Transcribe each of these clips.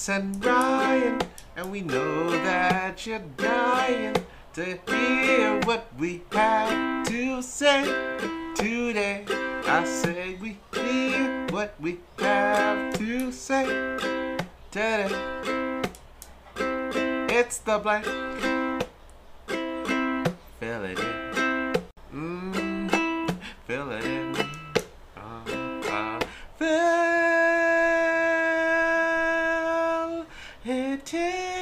and Ryan, and we know that you're dying to hear what we have to say today. I say we hear what we have to say today. It's the blank. Fill it in. Fill it in. Fill it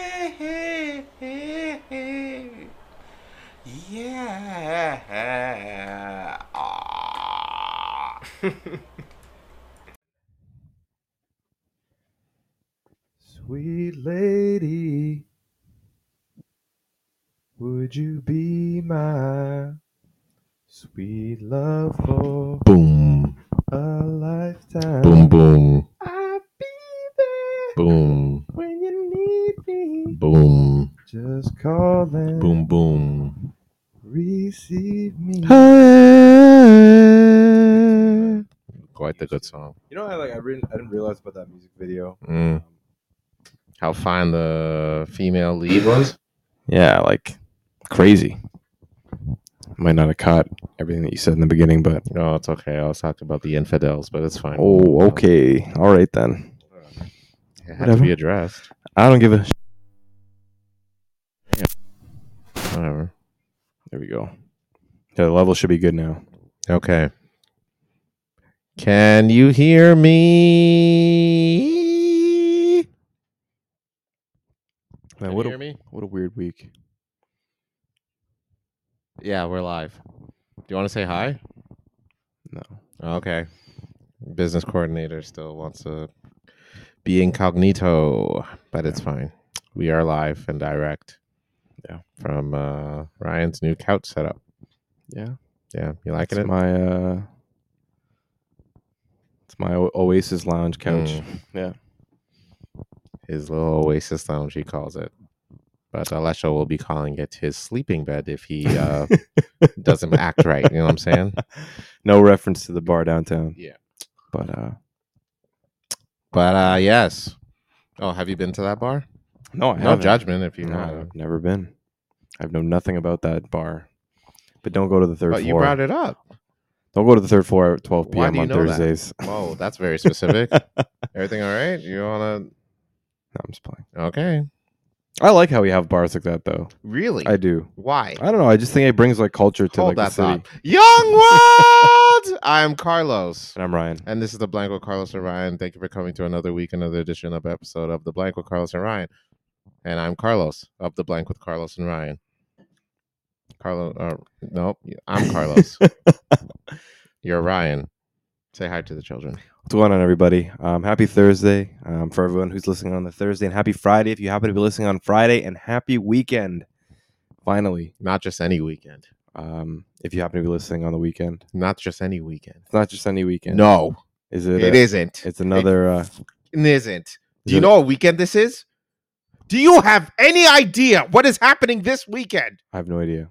in. Yeah. Sweet lady, would you be my sweet love for Boom. a lifetime? Boom, boom. I'll be there Boom. when you need me. Boom. Just call and Boom, boom. receive me. Quite the good song. You know, I didn't realize about that music video. How fine the female lead was? Yeah, like crazy. Might not have caught everything that you said in the beginning, but No, it's okay. I was talking about the infidels, but it's fine. oh, okay, all right then. It had Whatever. to be addressed. I don't give a. Whatever. There we go. Yeah, the level should be good now. Okay. Can you hear me? Man, Can what you a hear me? what a weird week. Yeah, we're live. Do you want to say hi? No. Okay. Business coordinator still wants to be incognito, but it's fine. We are live and direct. Yeah. From Ryan's new couch setup. Yeah. Yeah, you liking It's it? my Oasis Lounge couch. Yeah. His little Oasis Lounge, he calls it. But Alessio will be calling it his sleeping bed if he doesn't act right. You know what I'm saying? No reference to the bar downtown. Yeah. But yes. Oh, have you been to that bar? no, I No haven't. judgment if you No, have. I've never been. I know nothing about that bar. But don't go to the third But floor. you brought it up. Don't go to the third floor at 12 Why p.m. do you on know that? Thursdays. Whoa, that's very specific. Everything all right? You want to... No, I'm just playing. Okay. I like how we have bars like that, though. Really? I do. Why? I don't know. I just think it brings like culture to Hold like that the city. thought. Young World! I'm Carlos. And I'm Ryan. And this is the Blank with Carlos and Ryan. Thank you for coming to another week, another edition of episode of the Blank with Carlos and Ryan. And I'm Carlos of the Blank with Carlos and Ryan. Nope, I'm Carlos. You're Ryan. Say hi to the children. What's going on, everybody? Happy Thursday for everyone who's listening on the Thursday, and happy Friday if you happen to be listening on Friday, and happy weekend. Finally, Not just any weekend. if you happen to be listening on the weekend, Not just any weekend. it's not just any weekend. No, Is it? it isn't. It's another. It isn't. Do you know what weekend this is? Do you have any idea what is happening this weekend? I have no idea.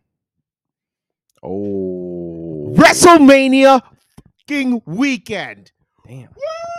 Oh, WrestleMania fucking weekend. damn!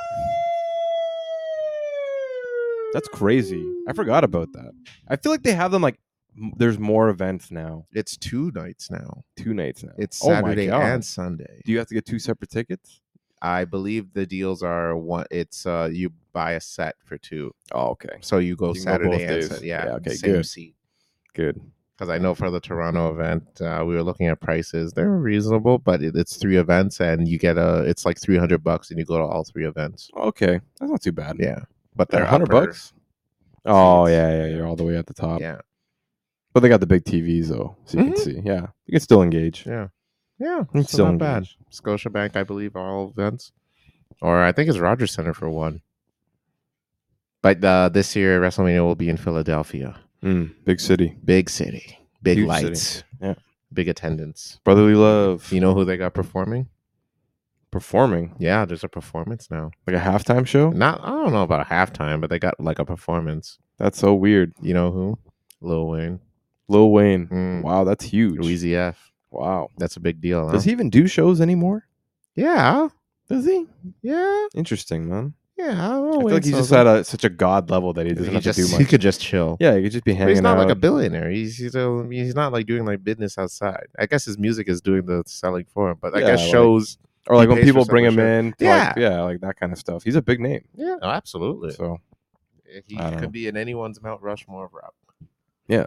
That's crazy. I forgot about that. I feel like they have them like. There's more events now. It's 2 nights now. 2 nights now. It's Oh my Saturday God. and Sunday. Do you have to get 2 separate tickets? I believe the deals are one. It's you buy a set for 2, Oh, okay. so you go You can go Saturday both and days. Sunday. Yeah, Yeah, okay, same good. seat. Good. Because I know for the Toronto event, we were looking at prices. They're reasonable, but it's 3 events, and you get it's like $300, and you go to all 3 events. Okay, that's not too bad. Yeah, but They're they're $100. Oh seats. yeah, you're all the way at the top. Yeah, But they got the big TVs though, so you can see. Yeah, you can still engage. yeah. It's So still not bad. engaged. Scotiabank, I believe, are all events, or I think it's Rogers Center for one. But this year, WrestleMania will be in Philadelphia. Big city, Big city, big Huge lights, city. Yeah, big attendance. brotherly love. You know who they got performing? Performing Yeah, there's a performance now. like a halftime show. I don't know about a halftime, but they got like a performance. That's so weird. You know who? Lil Wayne. Lil Wayne. Mm. Wow, that's huge. Louis F. Wow. That's a big deal. Huh? Does he even do shows anymore? Yeah. Does he? Yeah. Interesting, man. Yeah, I I feel like he's just at such a god level that he doesn't have to do much. He could just chill. Yeah, he could just be But hanging he's not out. like a billionaire. He's not like doing like business outside. I guess his music is doing the selling for him. But I guess like- shows or like he when pays for people bring him some of in, to like that kind of stuff. He's a big name. Yeah, absolutely. So He I don't know. could be in anyone's Mount Rushmore of rap. Yeah.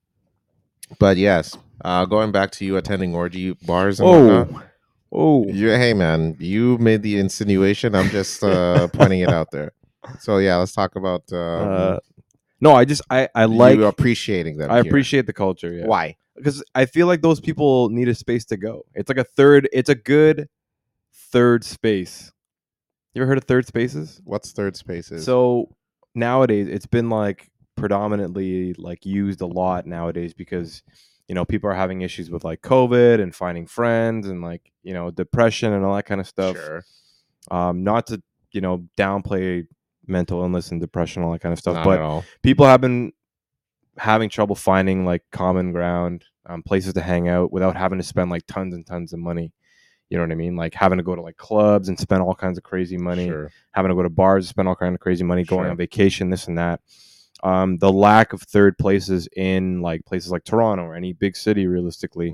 But yes, going back to you attending orgy bars and whatnot. Oh, Hey man, you made the insinuation. I'm just pointing it out there. So yeah, let's talk about no, I like you appreciating them. I here. appreciate the culture. Yeah. Why? Because I feel like those people need a space to go. It's like it's a good third space. You ever heard of third spaces? What's third spaces? So nowadays it's been like predominantly like used a lot nowadays because people are having issues with like COVID and finding friends and like depression and all that kind of stuff. Sure. Not to downplay mental illness and depression, all that kind of stuff, Not but at all. people have been having trouble finding like common ground, places to hang out without having to spend like tons and tons of money. You know what I mean? Like having to go to like clubs and spend all kinds of crazy money, Sure. having to go to bars and spend all kinds of crazy money, going Sure. on vacation, this and that. The lack of third places in like places like Toronto or any big city, realistically.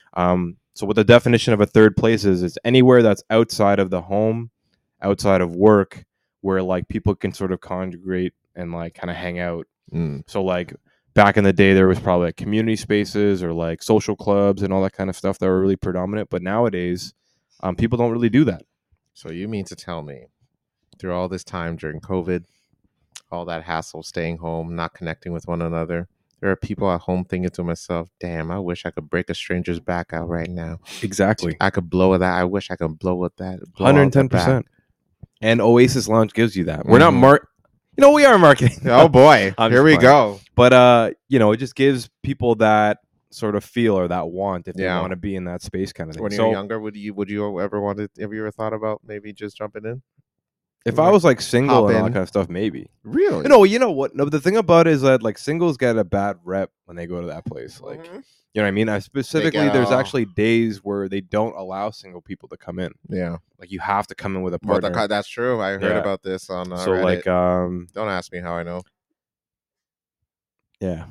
So what the definition of a third place is anywhere that's outside of the home, outside of work, where like people can sort of congregate and like kind of hang out. So like back in the day, there was probably like community spaces or like social clubs and all that kind of stuff that were really predominant. But nowadays, people don't really do that. So you mean to tell me, through all this time during COVID, all that hassle, staying home, not connecting with one another, there are people at home thinking to myself, damn, I wish I could break a stranger's back out right now. Exactly. I could blow with that. I wish I could blow with that. 110%. And Oasis Lounge gives you that. We're not we are marketing. Oh boy. Here we go. But it just gives people that sort of feel or that want if they want to be in that space kind of thing. When you're younger, would you ever have you ever thought about maybe just jumping in? If I was like single and all that kind of stuff, maybe. Really? No, you know what? No, the thing about it is that like singles get a bad rep when they go to that place. Like, you know what I mean? Specifically, there's actually days where they don't allow single people to come in. Yeah. Like you have to come in with a partner. Well, that's true. I heard about this on so Reddit. Like, don't ask me how I know. Yeah.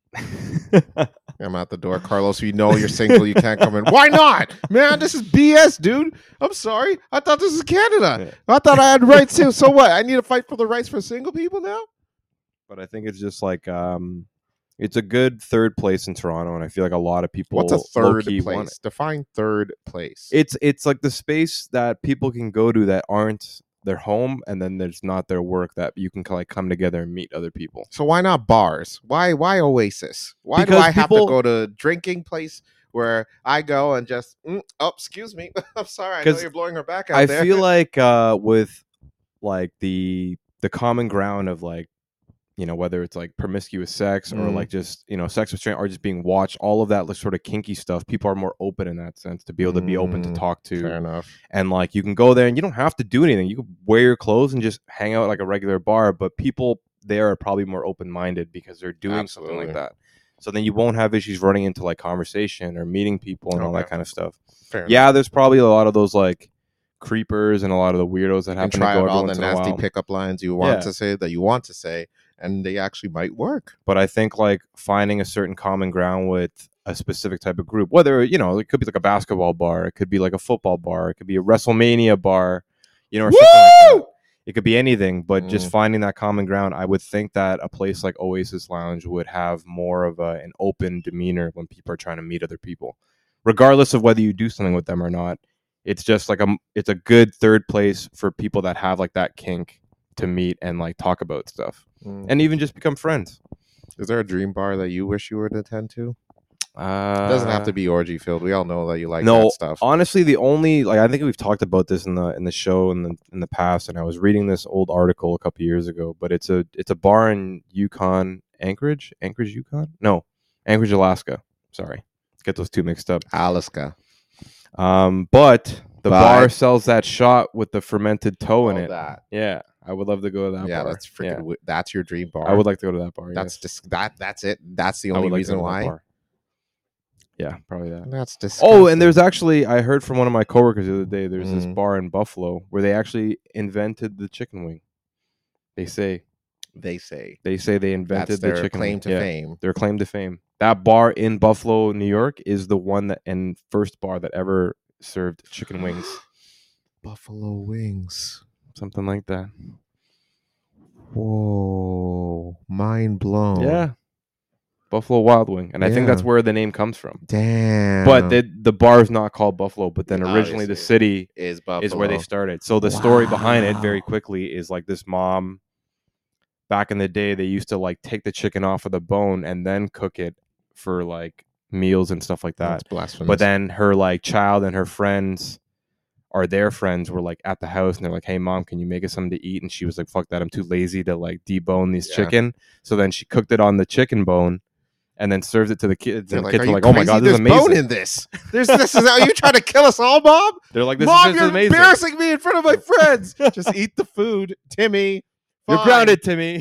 I'm out the door. Carlos, you know you're single. You can't come in. Why not? Man, this is BS, dude. I'm sorry. I thought this is Canada. Yeah. I thought I had rights too. So what? I need to fight for the rights for single people now? But I think it's just like it's a good third place in Toronto, and I feel like a lot of people. What's a third place? Define third place. It's like the space that people can go to that aren't their home, and then there's not their work, that you can like come together and meet other people. So why not bars? Why Oasis? Why do I have to go to a drinking place where I go and just excuse me, I'm sorry, I know you're blowing her back out there. I feel like with like the common ground of like, whether it's like promiscuous sex or like just sex with strangers or just being watched, all of that like sort of kinky stuff, people are more open in that sense to be able to be open to talk to. Fair enough. And like you can go there and you don't have to do anything. You can wear your clothes and just hang out like a regular bar, but people there are probably more open-minded because they're doing something like that. So then you won't have issues running into like conversation or meeting people and all that kind of stuff. Fair enough. There's probably a lot of those like creepers and a lot of the weirdos that happen to go every all once the in a nasty while. pickup lines you want to say, and they actually might work. But I think like finding a certain common ground with a specific type of group, whether it could be like a basketball bar, it could be like a football bar, it could be a WrestleMania bar, or something like that. It could be anything, but just finding that common ground. I would think that a place like Oasis Lounge would have more of an open demeanor when people are trying to meet other people, regardless of whether you do something with them or not. It's just like it's a good third place for people that have like that kink to meet and like talk about stuff and even just become friends. Is there a dream bar that you wish you were to attend to? It doesn't have to be orgy filled. We all know that you like that stuff. Honestly, the only I think we've talked about this in the show in the past, and I was reading this old article a couple years ago. But it's a bar in Anchorage, Alaska. Sorry, get those two mixed up. Alaska. But the bar sells that shot with the fermented toe in it. That. Yeah, I would love to go to that bar. Yeah, that's freaking. That's your dream bar. I would like to go to that bar. That's that's it. That's the only reason why. Yeah, probably that. That's disgusting. Oh, and there's actually, I heard from one of my coworkers the other day, there's this bar in Buffalo where they actually invented the chicken wing. They say They say they invented that's the their chicken claim wing. to Yeah, fame. their claim to fame. That bar in Buffalo, New York, is the one that and first bar that ever served chicken wings. Buffalo wings. Something like that. Whoa. Mind blown. Yeah. Buffalo Wild Wing. And I think that's Yeah. where the name comes from. Damn. But the bar is not called Buffalo, but then originally the Obviously, city is Buffalo. is where they started. So the story behind it, very Wow. quickly, is like this mom, back in the day, they used to like take the chicken off of the bone and then cook it for like meals and stuff like that. That's blasphemous. But then her like child and her friends, or their friends, were like at the house and they're like, "Hey mom, can you make us something to eat?" And she was like, "Fuck that, I'm too lazy to like debone these Yeah. chicken." So then she cooked it on the chicken bone and then served it to the kids. They're And the like, kids "Are were you like, "Oh my crazy? god, this is There's bone amazing." in this. This is how you trying to kill us all, Mom? They're like, "This Mom, is you're amazing. embarrassing me in front of my friends. Just eat the food, Timmy. You're Fine. grounded, Timmy."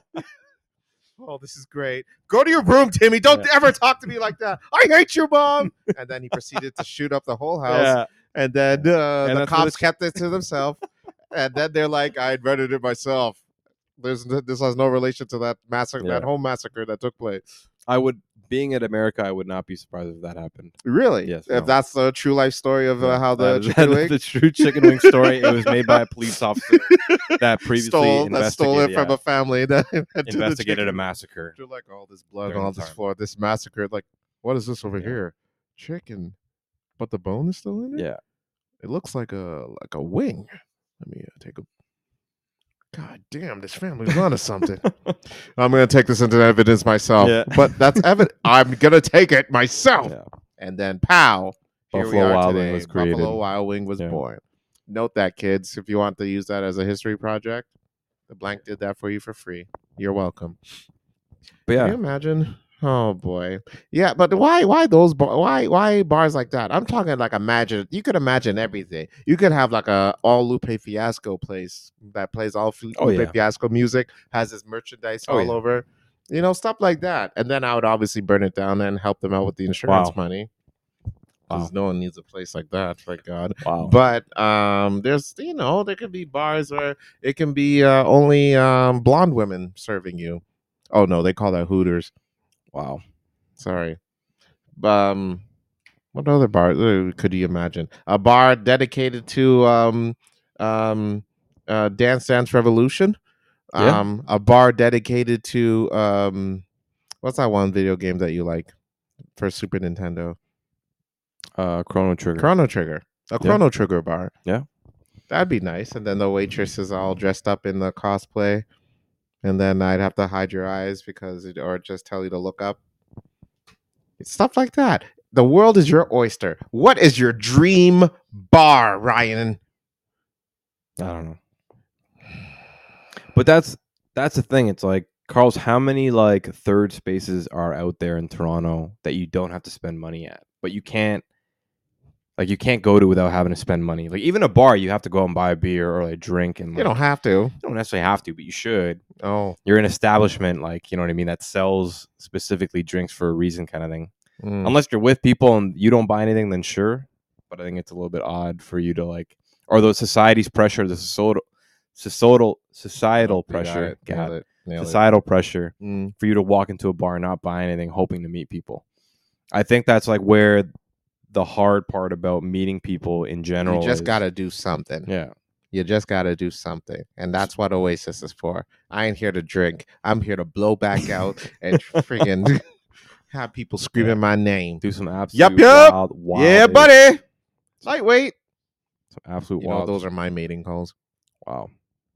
Oh, this is great. Go to your room, Timmy. Don't Yeah. ever talk to me like that. I hate you, Mom. And then he proceeded to shoot up the whole house. Yeah. And then And the that's what cops it's- kept it to themselves. And then they're like, I invented it myself. This has no relation to that massacre, Yeah. that home massacre that took place. I would, being in America, I would not be surprised if that happened. Really? Yes, If no. that's the true life story of Yeah, how the that is- chicken that is wing the true chicken wing story. It was made by a police officer that previously stole it from yeah, a family that invented the investigated a chicken. massacre. They're like all this blood, during all the this time. floor, this massacre. Like, what is this over Yeah. here? Chicken, but the bone is still in it. Yeah. It looks like a wing. Let me take a. God damn, this family's onto something. I'm gonna take this into evidence myself. Yeah. But that's evident. I'm gonna take it myself. Yeah. And then, pow! Here we Buffalo are Wild Wing today. was created. Buffalo Wild Wing was Yeah. born. Note that, kids. If you want to use that as a history project, the blank did that for you for free. You're welcome. But Can yeah, you imagine? Oh boy, yeah. But why why bars like that? I'm talking like imagine. You could imagine everything. You could have like a all Lupe Fiasco place that plays all Lupe yeah. Fiasco music, has his merchandise Oh, all yeah. over, stuff like that. And then I would obviously burn it down and help them out with the insurance Wow. money, because Wow. no one needs a place like that. Thank God. Wow. But there's there could be bars where it can be only blonde women serving you. Oh no, they call that Hooters. Wow. Sorry. What other bar could you imagine? A bar dedicated to Dance Dance Revolution. Yeah. A bar dedicated to what's that one video game that you like for Super Nintendo? Chrono Trigger. Chrono Trigger. A Yeah. Chrono Trigger bar. Yeah. That'd be nice. And then the waitress is all dressed up in the cosplay. And then I'd have to hide your eyes or just tell you to look up. It's stuff like that. The world is your oyster. What is your dream bar, Ryan? I don't know. But that's the thing. It's like, Carl's, how many like third spaces are out there in Toronto that you don't have to spend money at, but you can't go to without having to spend money? Like even a bar, you have to go and buy a beer or a drink, and You don't have to. you don't necessarily have to, but you should. Oh. You're an establishment, like, you know what I mean, that sells specifically drinks for a reason, kind of thing. Mm. Unless you're with people and you don't buy anything, then sure. But I think it's a little bit odd for you to like, or the society's pressure, the societal pressure, Nailed it. societal pressure Mm. for you to walk into a bar and not buy anything, hoping to meet people. I think that's like where the hard part about meeting people in general. You just is. got to do something. Yeah. You just got to do something. And that's what Oasis is for. I ain't here to drink. I'm here to blow back out and freaking have people screaming my name. Do some absolute Yup. wild. Yeah, buddy. Lightweight. Some absolute You know, wild. those are my mating calls. Wow.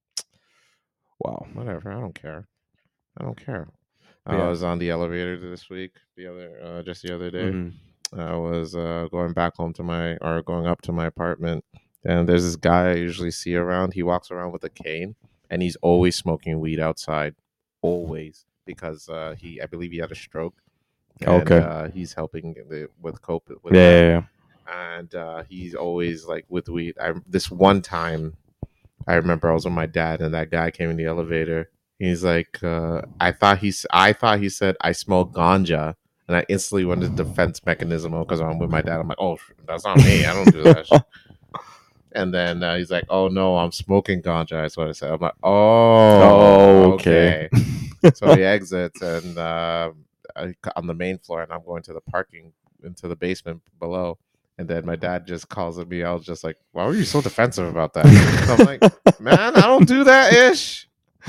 Wow. Whatever. I don't care. I Yeah. was on the elevator this week. The other day. Mhm. I was going up to my apartment, and there's this guy I usually see around. He walks around with a cane, and he's always smoking weed outside, always, because I believe he had a stroke. And, Okay. he's helping with cope with Yeah. that. And he's always like with weed. This one time, I remember I was with my dad, and that guy came in the elevator. He's like, I thought he said I smoke ganja. And I instantly went to defense mechanism because I'm with my dad. I'm like, oh, that's not me. I don't do that shit. And then he's like, "Oh no, I'm smoking ganja." That's what I said. I'm like, Oh, okay. So he exits and on the main floor, and I'm going to the parking into the basement below. And then my dad just calls at me. I was just like, "Why were you so defensive about that?" So I'm like, "Man, I don't do that ish."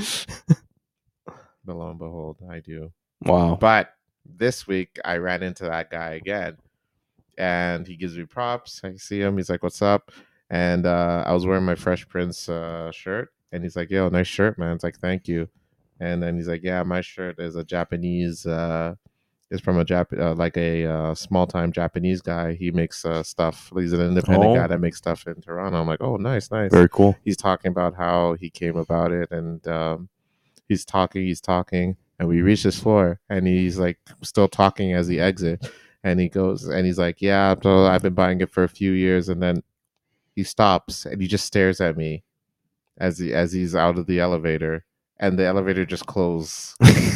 But lo and behold, I do. Wow. But this week I ran into that guy again, and he gives me props. I see him. He's like, "What's up?" And I was wearing my Fresh Prince shirt, and he's like, "Yo, nice shirt, man." It's like, "Thank you." And then he's like, "Yeah, my shirt is a Japanese. Is from a small time Japanese guy. He makes stuff. He's an independent guy that makes stuff in Toronto." I'm like, "Oh, nice, nice." Very cool. He's talking about how he came about it, and he's talking, and we reach this floor, and he's like still talking as he exit, and he goes, and he's like, "Yeah, so I've been buying it for a few years," and then he stops and he just stares at me as he's out of the elevator, and the elevator just closed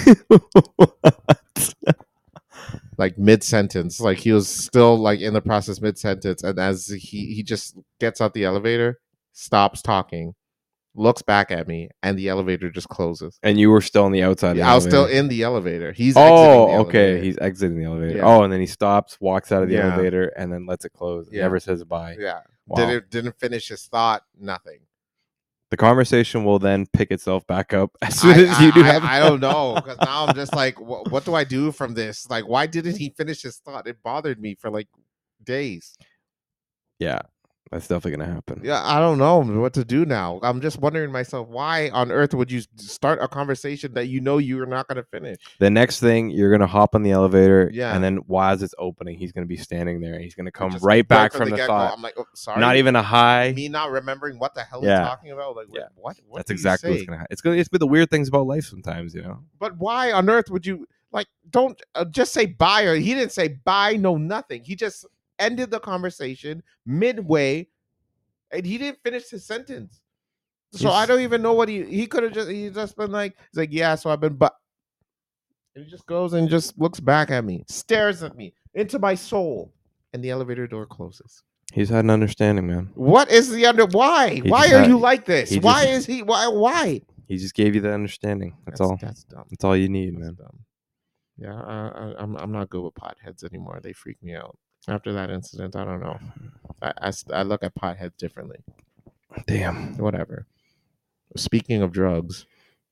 like mid sentence, like he was still like in the process mid sentence, and as he just gets out the elevator, stops talking, looks back at me, and the elevator just closes. And you were still on the outside of the I was elevator. still in the elevator. He's exiting the okay. elevator. He's exiting the elevator. Yeah. Oh, and then he stops, walks out of the Yeah. elevator, and then lets it close. Yeah. Never says bye. Yeah. Wow. Didn't finish his thought. Nothing. The conversation will then pick itself back up as soon as you do have. I don't know, because now I'm just like, what do I do from this? Like, why didn't he finish his thought? It bothered me for like days. Yeah, that's definitely gonna happen. Yeah, I don't know what to do now. I'm just wondering myself, why on earth would you start a conversation that you know you're not going to finish? The next thing, you're gonna hop on the elevator, Yeah. and then while it's opening, he's gonna be standing there. He's gonna come Just right back from from the get-go. thought. I'm like, oh, sorry. Not even a hi. me not remembering what the hell Yeah. he's talking about. Like, Yeah. what? That's did he exactly what's say? gonna happen. It's been the weird things about life sometimes, you know. But why on earth would you like? Don't just say bye. Or he didn't say bye. No, nothing. He just ended the conversation midway, and he didn't finish his sentence. So I don't even know what he could have just been like. He's like, yeah. So I've been, but and he just goes and just looks back at me, stares at me into my soul, and the elevator door closes. He's had an understanding, man. What is the under? Why? Why are you like this? Why is he? Why? He just gave you the understanding. That's all. That's dumb. That's all you need, man. Dumb. Yeah, I'm not good with potheads anymore. They freak me out. After that incident, I don't know. I look at potheads differently. Damn. Whatever. Speaking of drugs,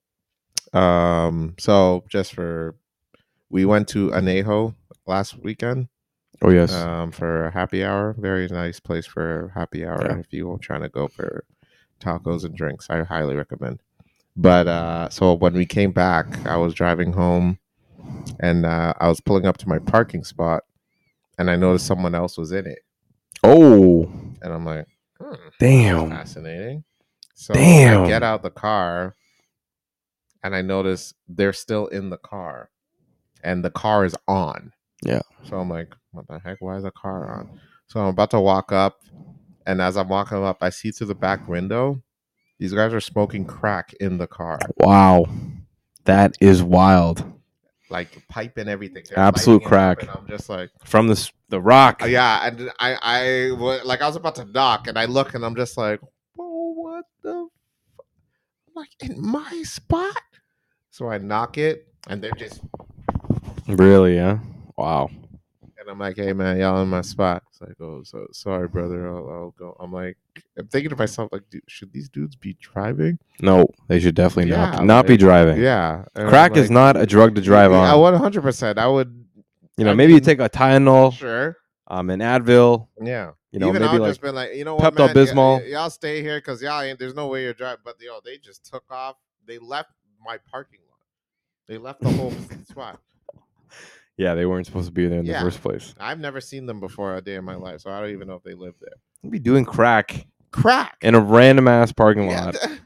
so we went to Anejo last weekend. Oh yes. For a happy hour. Very nice place for a happy hour. Yeah. If you're trying to go for tacos and drinks, I highly recommend. But so when we came back, I was driving home, and I was pulling up to my parking spot, and I noticed someone else was in it. Oh. And I'm like, damn. Fascinating. So Damn. I get out the car, and I notice they're still in the car, and the car is on. Yeah. So I'm like, what the heck? Why is the car on? So I'm about to walk up, and as I'm walking up, I see through the back window, these guys are smoking crack in the car. Wow. That is wild. Like pipe and everything. They're Absolute lighting it crack. up, and I'm just like, from the rock. yeah. And I was about to knock, and I look, and I'm just like, whoa, what the? Like in my spot. So I knock it, and they're just Really, yeah. Wow. and I'm like, hey man, y'all in my spot. It's like, oh, so sorry, brother. I'll go. I'm like, I'm thinking to myself, like, dude, should these dudes be driving? No, they should definitely Yeah, not be driving. Yeah, and Crack I'm is like, not a drug to drive I on. 100%. I would. You know, I maybe you mean, take a Tylenol, Sure. an Advil. Yeah. You know, Even maybe I'll like just been like, you know what, Pepto-Bismol. man, y'all stay here because y'all ain't. There's no way you're driving. But they just took off. They left my parking lot. They left the whole spot. Yeah, they weren't supposed to be there in the first place. I've never seen them before a day in my life, so I don't even know if they live there. You'd be doing crack Crack in a random ass parking lot. The,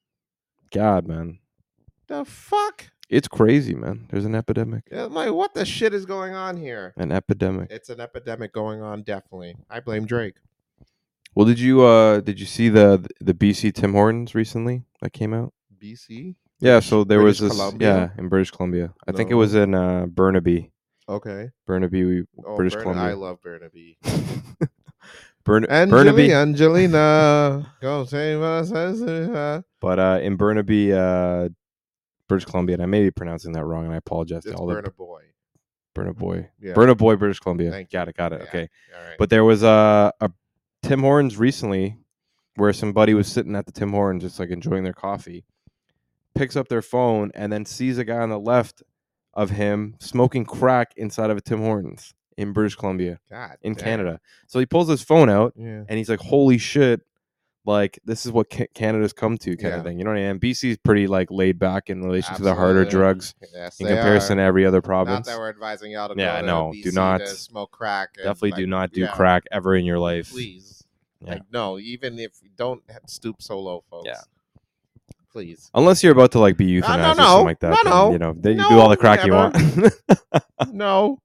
God, man, the fuck? it's crazy, man. There's an epidemic. I'm like, what the shit is going on here? An epidemic. It's an epidemic going on. Definitely, I blame Drake. Well, did you see the BC Tim Hortons recently that came out? BC. Yeah, so there British was this. Columbia? Yeah, in British Columbia. I think it No. was in Burnaby. Okay. British Columbia. I love Burnaby. Burnaby. Angelina, go save us. But in Burnaby, British Columbia, and I may be pronouncing that wrong, and I apologize to It's all Burna Boy. Burnaboy. Yeah. Burnaboy, British Columbia. Thank Got you. it. Yeah. Okay. All right. But there was a Tim Hortons recently where somebody was sitting at the Tim Hortons just like enjoying their coffee, picks up their phone, and then sees a guy on the left of him smoking crack inside of a Tim Hortons in British Columbia, God in damn. Canada. So he pulls his phone out, Yeah. and he's like, holy shit, like, this is what Canada's come to, kind of thing. You know what I mean? BC's pretty, like, laid back in relation to the harder Absolutely. drugs Yes, in they comparison are. to every other Not province. that we're advising y'all to Yeah, go to no, BC do not. to smoke crack. And, Definitely like, do not do yeah, crack ever in your life. Please. Yeah. Like, no, even if you don't stoop so low, folks. Yeah. Please. Unless you're about to, like, be euthanized or something like that. then, you know, then you do all the crack you want. No.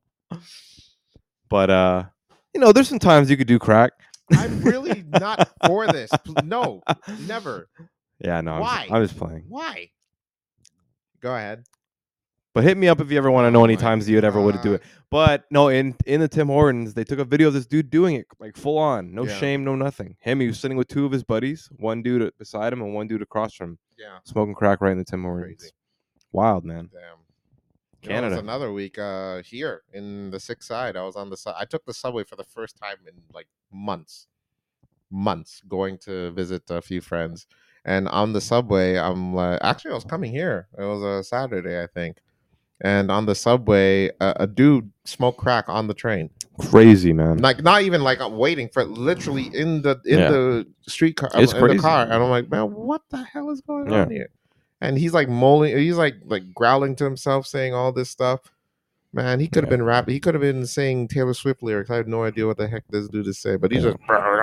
But, you know, there's some times you could do crack. I'm really not for this. No, never. Yeah, no, Why? I'm just playing. Why? Go ahead. But hit me up if you ever want to know any my times you'd ever would do it. God. But no, in the Tim Hortons, they took a video of this dude doing it, like, full on, no Yeah. shame, no nothing. He was sitting with two of his buddies, one dude beside him and one dude across from him, Yeah. smoking crack right in the Tim Hortons. Crazy. Wild, man. Damn. Canada. It was another week here in the 6th side. I was on the I took the subway for the first time in like months going to visit a few friends. And on the subway, I'm like, actually, I was coming here. It was a Saturday, I think. And on the subway, a dude smoked crack on the train. Crazy, man. Like, not even like I'm waiting for, literally in the street car, It's in crazy. the car. And I'm like, man, what the hell is going Yeah. on here? And he's like moaning, he's like growling to himself, saying all this stuff. Man, he could have been rapping. He could have been saying Taylor Swift lyrics. I have no idea what the heck this dude is saying, but he's just,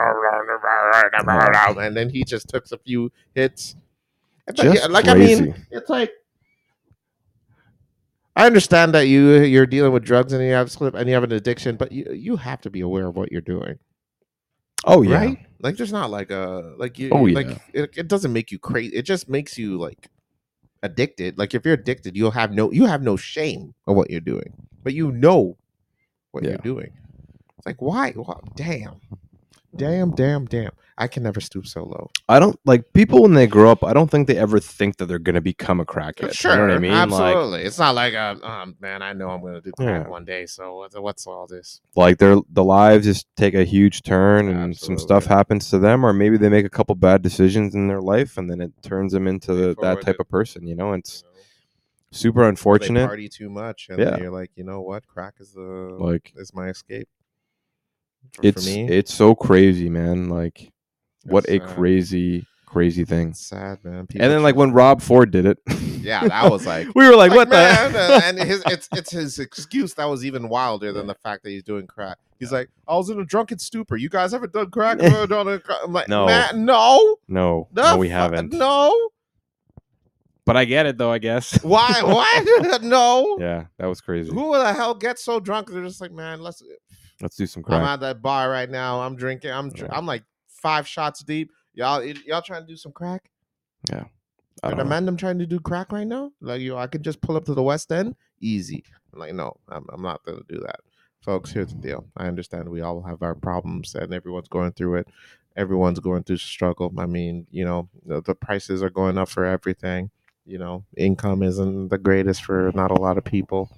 and then he just took a few hits. Just like, crazy. I mean, it's like, I understand that you're dealing with drugs and you have slip and you have an addiction, but you have to be aware of what you're doing. Oh yeah. Right? Like, there's not like a like you. Oh, like yeah. it doesn't make you crazy. It just makes you like addicted. Like, if you're addicted, you have no shame of what you're doing, but you know what you're doing. It's like, why? Damn. I can never stoop so low. I don't like people when they grow up. I don't think they ever think that they're gonna become a crackhead. Sure, you know what I mean? Absolutely. It's not like, man, I know I'm gonna do crack Yeah. one day. So what's all this? Like the lives just take a huge turn, and some Absolutely. stuff happens to them, or maybe they make a couple bad decisions in their life, and then it turns them into that Forward type it. of person. You know, it's You know? super Or they unfortunate. party too much, and Yeah. then you're like, you know what? Crack is is my escape. For me, It's so crazy, man. Like, what It's a sad. crazy thing. It's sad, man. And then like when Rob Ford did it, Yeah, that was like, we were like, what man, the? and it's his excuse that was even wilder than the fact that he's doing crack. He's like, I was in a drunken stupor. You guys ever done crack? I'm like, No. man, no, No, we haven't. No, But I get it though. I guess. why? What? No. Yeah, that was crazy. Who the hell gets so drunk? They're just like, man, Let's do some I'm crack. at that bar right now. I'm drinking. I'm like 5 shots deep. Y'all trying to do some crack? I Are don't the know. man them trying to do crack right now? Like, I could just pull up to the West End, easy. I'm like, no, I'm not gonna do that, folks. Here's the deal. I understand we all have our problems, and everyone's going through it. Everyone's going through struggle. I mean, the prices are going up for everything. Income isn't the greatest for not a lot of people.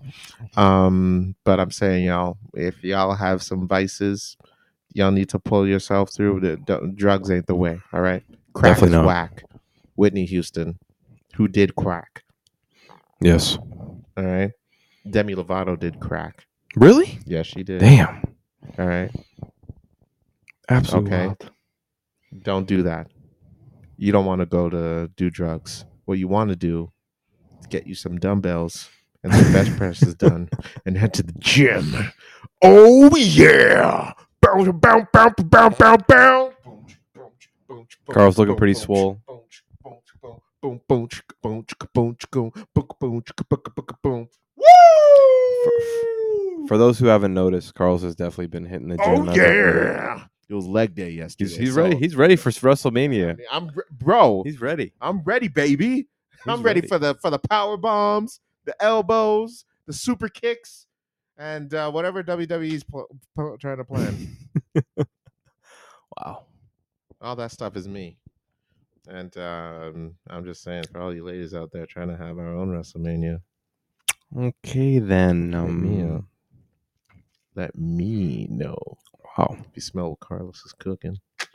But I'm saying, y'all, if y'all have some vices, y'all need to pull yourself through. Drugs ain't the way. All right, crack Definitely is not. whack. Whitney Houston, who did crack. Yes. All right, Demi Lovato did crack. Really? Yes, she did. Damn. All right, Absolutely. Okay. wild. don't do that. You don't want to go to do drugs. What you want to do is get you some dumbbells and some bench presses done, and head to the gym. Oh yeah! Bow, bow, bow, bow, bow, bow. Carl's looking pretty swole. Woo! For those who haven't noticed, Carl's has definitely been hitting the gym. Oh as of late. yeah! It was leg day yesterday. He's so- ready. He's ready for WrestleMania. Bro. He's ready. I'm ready, baby. I'm ready for the power bombs, the elbows, the super kicks, and whatever WWE's trying to plan. Wow. All that stuff is me. And I'm just saying, for all you ladies out there trying to have our own WrestleMania, Okay, then. let me know Wow. if you smell what Carlos is cooking.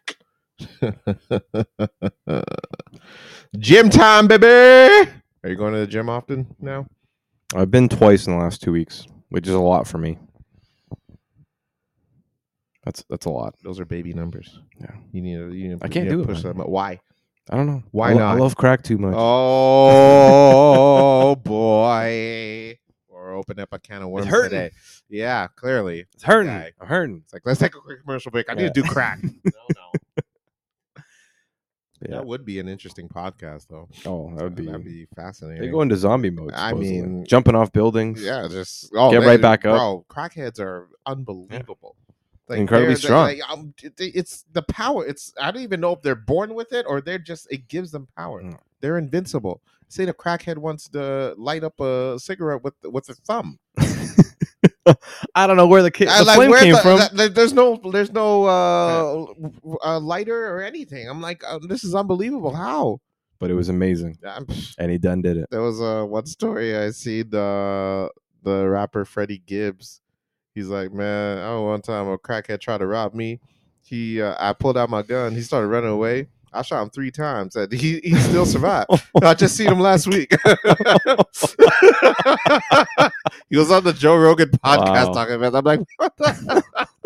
Gym time, baby. Are you going to the gym often now? I've been twice in the last 2 weeks, which is a lot for me. That's a lot. Those are baby numbers. Yeah. You need to I can't do it, push man. them up. Why? I don't know. Why I not? love crack too much. Oh boy. Or open up a can of worms hurting. today. Yeah, clearly. It's hurting. Guy. I'm hurting. It's like, let's take a quick commercial break. I need to do crack. No. Yeah. That would be an interesting podcast, though. Oh, that'd be fascinating. They go into zombie mode. I supposedly. mean, jumping off buildings. Yeah, just Get right back up. Bro, crackheads are unbelievable. Like, incredibly strong. It's the power. I don't even know if they're born with it or they're just. It gives them power. Mm. They're invincible. Say the crackhead wants to light up a cigarette with a thumb. I don't know where the flame came from. There's no lighter or anything. I'm like, this is unbelievable. How? But it was amazing, and he done did it. There was one story I see the rapper Freddie Gibbs. He's like, man, one time a crackhead tried to rob me. I pulled out my gun. He started running away. I shot him 3 times. And he still survived. I just seen him last week. He was on the Joe Rogan podcast talking about it. I'm like, what the?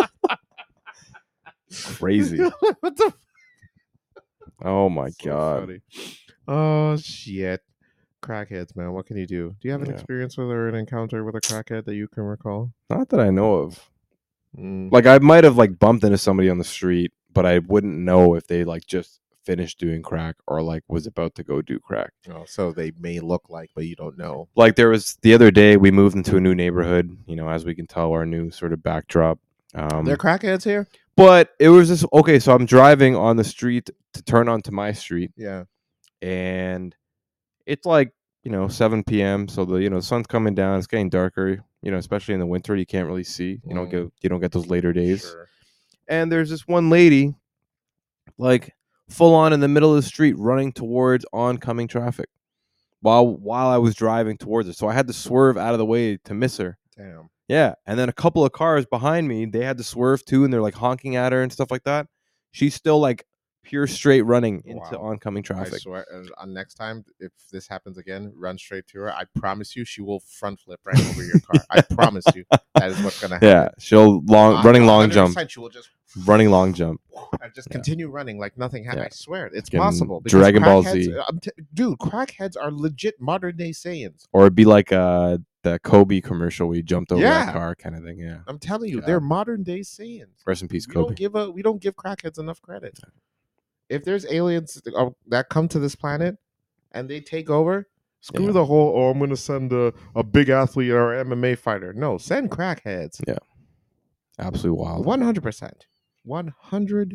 Crazy. What the? Oh my So god. funny. Oh shit. Crackheads, man. What can you do? Do you have an Yeah. experience with or an encounter with a crackhead that you can recall? Not that I know of. Mm. Like, I might have like bumped into somebody on the street, but I wouldn't know if they like just finished doing crack or like was about to go do crack. Oh, so they may look like, but you don't know. Like, there was the other day we moved into a new neighborhood, as we can tell, our new sort of backdrop. They're crackheads here? But it was this, okay, so I'm driving on the street to turn onto my street, Yeah. and it's like, 7 p.m. So the sun's coming down, it's getting darker, especially in the winter, you can't really see. You don't get those later days. Sure. And there's this one lady, like, full on in the middle of the street running towards oncoming traffic while I was driving towards her. So I had to swerve out of the way to miss her. Damn. Yeah. And then a couple of cars behind me, they had to swerve too, and they're like honking at her and stuff like that. She's still like pure straight running into oncoming traffic. I swear, next time, if this happens again, run straight to her. I promise you, she will front flip right over your car. I promise you, that is what's gonna happen. Yeah, she'll running long jump. She will just running long jump. And just continue running like nothing happened. Yeah. I swear it's Getting possible. Dragon Ball Z. Dude, crackheads are legit modern day Saiyans. Or it'd be like the Kobe commercial where you jumped over Yeah. that car kind of thing. Yeah. I'm telling you, Yeah. they're modern day Saiyans. Rest in peace, We Kobe. don't give crackheads enough credit. If there's aliens that come to this planet and they take over, screw Yeah. the whole, I'm going to send a big athlete or MMA fighter. No, send crackheads. Yeah. Absolutely wild. 100%. 100%.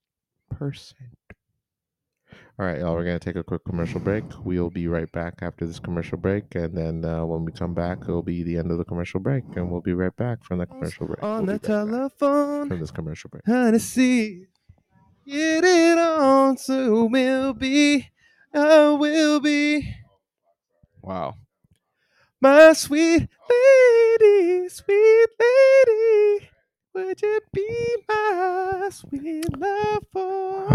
All right, y'all, we're going to take a quick commercial break. We'll be right back after this commercial break. And then when we come back, it'll be the end of the commercial break. And we'll be right back from the commercial break. On We'll the be right back telephone, from this commercial break. Hennessy, get it on, so we'll be, I will be. Wow. My sweet lady, would you be my sweet love for?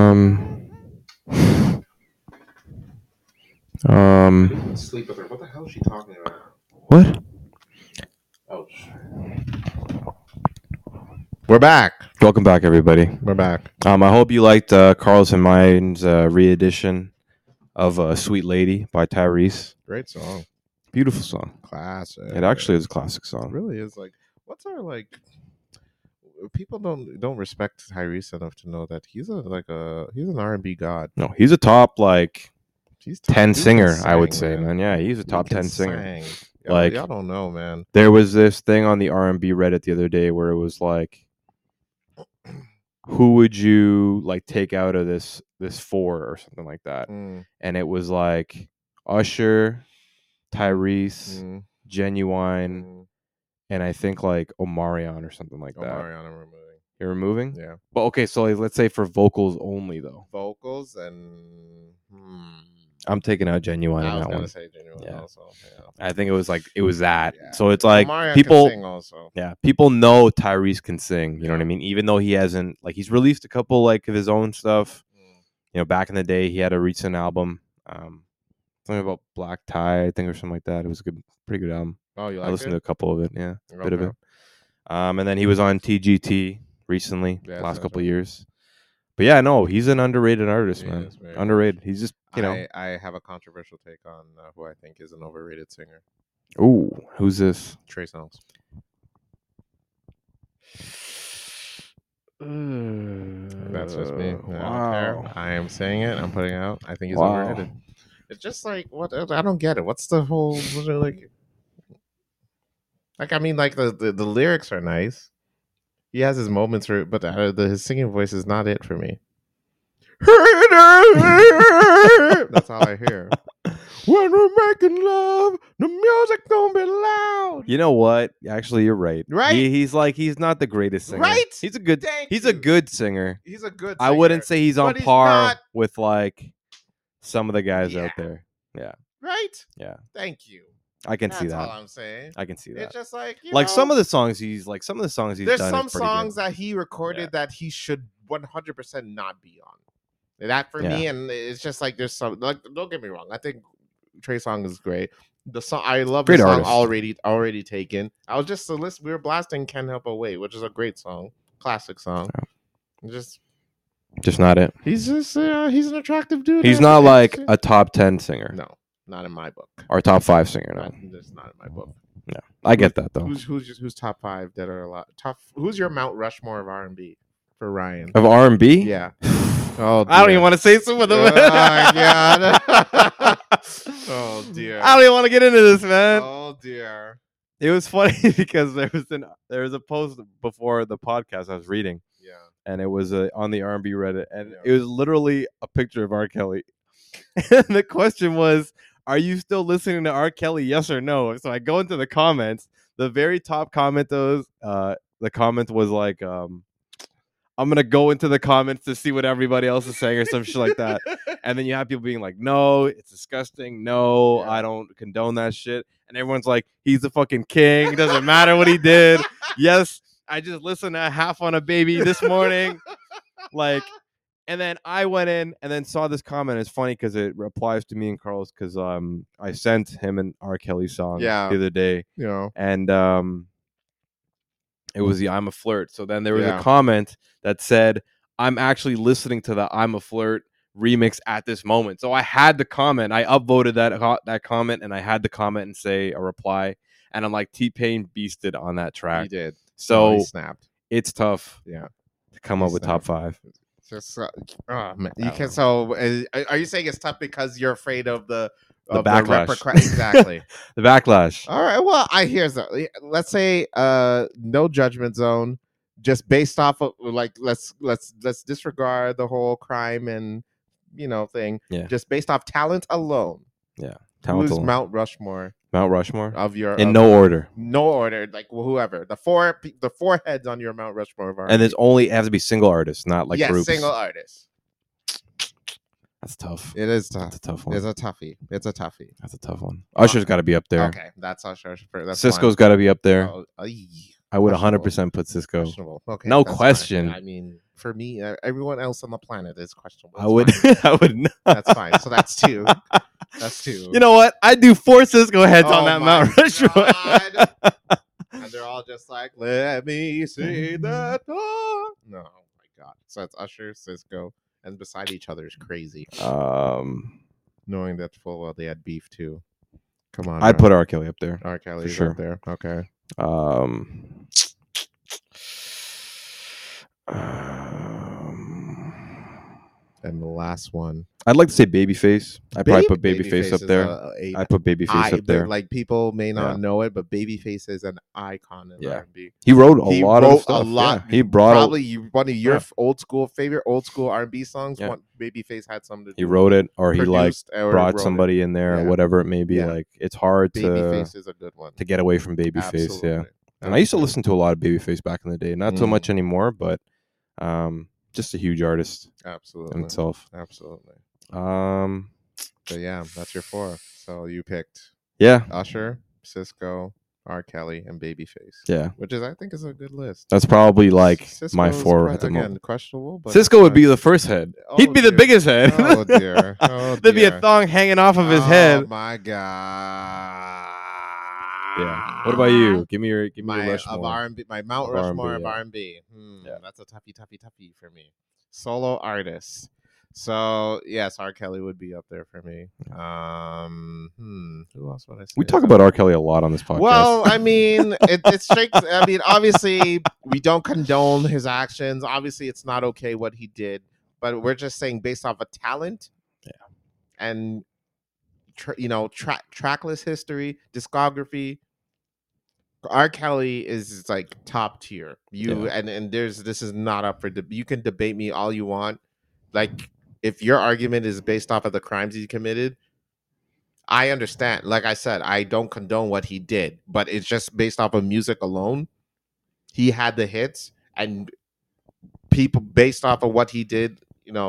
Sleep with her. What the hell is she talking about? What? Oh, we're back. Welcome back, everybody. We're back. I hope you liked Carlos and mine's re-edition of "Sweet Lady" by Tyrese. Great song. Beautiful song. Classic. It actually is a classic It song. really is. Like, what's our like? People don't respect Tyrese enough to know that he's an R&B god. No, he's a top He's 10 he singer, can I would sing, say, man. Yeah, he's a top He can 10 singer. sing. Like- y'all don't know, man. There was this thing on the R&B Reddit the other day where it was like, who would you like take out of this 4 or something like that? Mm, And it was like Usher, Tyrese, mm, Genuine, mm. and I think like Omarion or something like that. Omarion, I'm removing. You're removing? Yeah. But okay, so like, let's say for vocals only though. Vocals and I'm taking out Genuine I on was that gonna one. say Genuine Yeah. also. Yeah. I think it was that. Yeah. So it's like Omarion people can sing also. yeah, people know Tyrese can sing, you know Yeah. what I mean? Even though he hasn't like he's released a couple like of his own stuff. You know, back in the day he had a recent album. Something about Black Tie, I think, or something like that. It was a pretty good album. Oh, you I like listened to it? a couple of it, yeah. A bit of Okay. it. And then he was on TGT recently, Yeah, last that's couple right. of years. But yeah, no, he's an underrated artist, He man. is very Underrated. He's just, you know. I have a controversial take on who I think is an overrated singer. Ooh, who's this? Trey Songz. That's just me. I don't care. I am saying it. I'm putting it out. I think he's overrated. It's just like what I don't get it. What's the whole like? Like I mean, like the lyrics are nice. He has his moments, but his singing voice is not it for me. That's all I hear. When we're making love, the music gonna be loud. You know what? Actually, you're right. Right? He's not the greatest singer. Right? He's a good. Thank He's you. a good singer. He's a good. I singer, wouldn't say he's on but par not- with like some of the guys Yeah. out there. Yeah, Right? yeah. Thank you. I can That's see all that. I'm saying. I can see that. It's just like Like some of the songs he's there's done. some is pretty songs good. that he recorded Yeah. that he should 100% not be on. That for me, and it's just like there's some like don't get me wrong. I think Trey Songz is great. The song I love Great the song artist. already taken. I was just we were blasting Can't Help But Wait, which is a great song, classic song. Just not it. he's just he's an attractive dude. He's not like a top 10 singer no, not in my book. or top 5 singer. No, Just not in my book. no. I get that though. Who's top 5 that are a lot tough? Who's your Mount Rushmore of R&B for Ryan? Of R&B? Yeah. Oh, I don't even want to say some of them. Oh god. Oh dear. I don't even want to get into this, man. Oh dear. It was funny because there was a post before the podcast I was reading, Yeah. and it was on the R&B Reddit, and Yeah. it was literally a picture of R. Kelly. And the question was, "Are you still listening to R. Kelly? Yes or no?" So I go into the comments. The very top comment the comment was like, "I'm gonna go into the comments to see what everybody else is saying or some shit like that." And then you have people being like, "No, it's disgusting. No, Yeah. I don't condone that shit." And everyone's like, "He's a fucking king. It doesn't matter what he did." Yes, I just listened to Half on a Baby this morning. Like, and then I went in and then saw this comment. It's funny because it applies to me and Carlos because I sent him an R. Kelly song the other day, You know. and it was the "I'm a Flirt." So then there was Yeah. a comment that said, "I'm actually listening to the I'm a Flirt remix at this moment." So I had the comment. I upvoted that comment, and I had the comment and say a reply. And I'm like, T-Pain beasted on that He track. did. So he snapped. it's tough. Yeah. To come up with top 5. Just oh man. You I can don't so are you saying it's tough because you're afraid of the backlash. Exactly. The backlash. All right. Well, here's the. Let's say no judgment zone, just based off of like let's disregard the whole crime and thing. Yeah. Just based off talent alone. Yeah. Talent Who's alone. Mount Rushmore Mount Rushmore? of your In no order. no order, like whoever the four heads on your Mount Rushmore of And there's only has to be single artists, not like groups. single artists. That's tough. It is That's tough. a tough one. It's a toughie. It's a toughie. That's a tough one. Usher's got to be up there. Okay, that's Usher. That's Cisco's got to be up there. fine. I would questionable. 100% put Cisco. Questionable. Okay, No that's fine. question. I mean, for me, everyone else on the planet is questionable. I It's would. fine. I would not. That's fine. So that's 2. That's 2. You know what? I do 4 Cisco heads on Oh that my Mount Rushmore. God. And they're all just like, "Let me see that." Oh my God! So it's Usher, Cisco, and beside each other is crazy. Knowing that full well they had beef too. Come on, I'd put R. Kelly up there. R. Kelly sure. up there. Okay. And the last one, I'd like to say Babyface. I'd probably put Babyface up is there. a I'd put Babyface up there. Like people may not Yeah. know it, but Babyface is an icon in Yeah. R&B. He wrote a He lot wrote of stuff. a lot. Yeah. He brought. Probably one of your Yeah. favorite old school R&B songs. Yeah. One Babyface had something to do. He wrote it, or he like produced, or brought wrote somebody it. in there, Yeah. or whatever it may be. Yeah. Like it's hard Babyface is a good one. to get away from Babyface. Absolutely. Yeah, And I used to listen to a lot of Babyface back in the day. Not so much anymore, but just a huge artist Absolutely. himself. Absolutely. Um, But yeah, that's your 4. So you picked yeah, Usher, Cisco, R. Kelly, and Babyface. yeah. Which is, I think, is a good list. That's probably like my Cisco's 4 at the again, moment. questionable. But Cisco would be the first head. He'd be the dear. biggest head. Oh dear. Oh There'd be a dear. thong hanging off of his Oh head. my god. Yeah. What about you? Give me your My Rushmore. of R&B, my Mount Of Rushmore R&B, of yeah. R&B. Yeah. That's a toughie for me. Solo artists. So yes, R. Kelly would be up there for me. Who else would I say? We talk about R. Kelly a lot on this podcast. Well, I mean, it's straight. I mean, obviously, we don't condone his actions. Obviously, it's not okay what he did, but we're just saying based off of talent, and trackless history, discography. R. Kelly is like top tier. And this is not up for debate. You can debate me all you want. Like, if your argument is based off of the crimes he committed, I understand. Like I said, I don't condone what he did, but it's just based off of music alone. He had the hits, and people based off of what he did,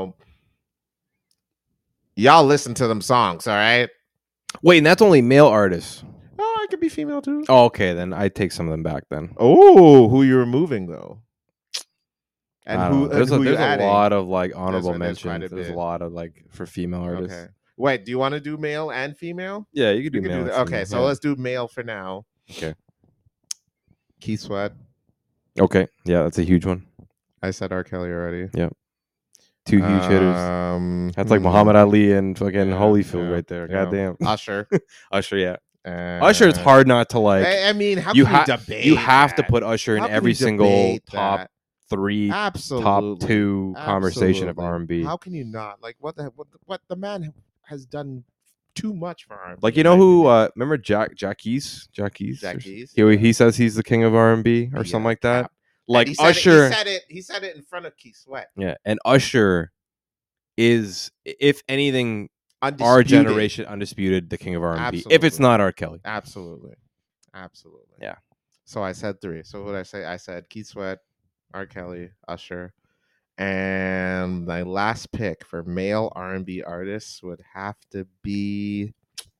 y'all listen to them songs, all right? Wait, and that's only male artists. Oh, it could be female too. Oh, okay, then I take some of them back then. Oh, who you're removing though? And I don't know. There's you a adding? lot of like honorable There's quite mentions. a There's a bit. lot of like for female artists. Okay. Wait, do you want to do male and female? Yeah, you could do We male. could and that. Okay, female, so yeah. let's do male for now. Okay. Keith Sweat. Okay, yeah, that's a huge one. I said R. Kelly already. Yeah. 2 huge hitters. That's like hmm. Muhammad Ali and fucking Yeah, Holyfield yeah, right there. yeah. Goddamn. Usher. Usher, yeah. Usher is hard not to like. I mean, how you can you debate? You have to that? put Usher in How can every you single debate top that? 3, Absolutely. top 2 conversation of Absolutely. R&B. How can you not? Like, what the man has done too much for R&B. Like, you know who? Remember Jacquees? Jacquees. He says he's the king of R&B or something like that. Cap. Like he Usher. He said it in front of Keith Sweat. Yeah, and Usher is, if anything, Undisputed. our generation undisputed the king of R&B. If it's not R. Kelly. Absolutely. Yeah. So I said 3. So what did I say? I said Keith Sweat, R. Kelly, Usher, and my last pick for male R&B artists would have to be.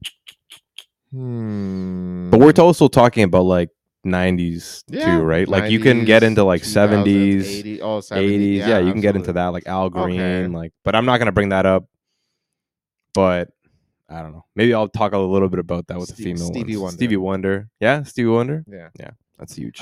But we're also talking about like 90s too, right? Like you can get into like 70s, 80s. Yeah, you can get into that, like Al Green. Okay. Like, but I'm not gonna bring that up. But I don't know. Maybe I'll talk a little bit about that with the female Stevie ones. Wonder. Stevie Wonder. Yeah, Stevie Wonder. Yeah, that's huge.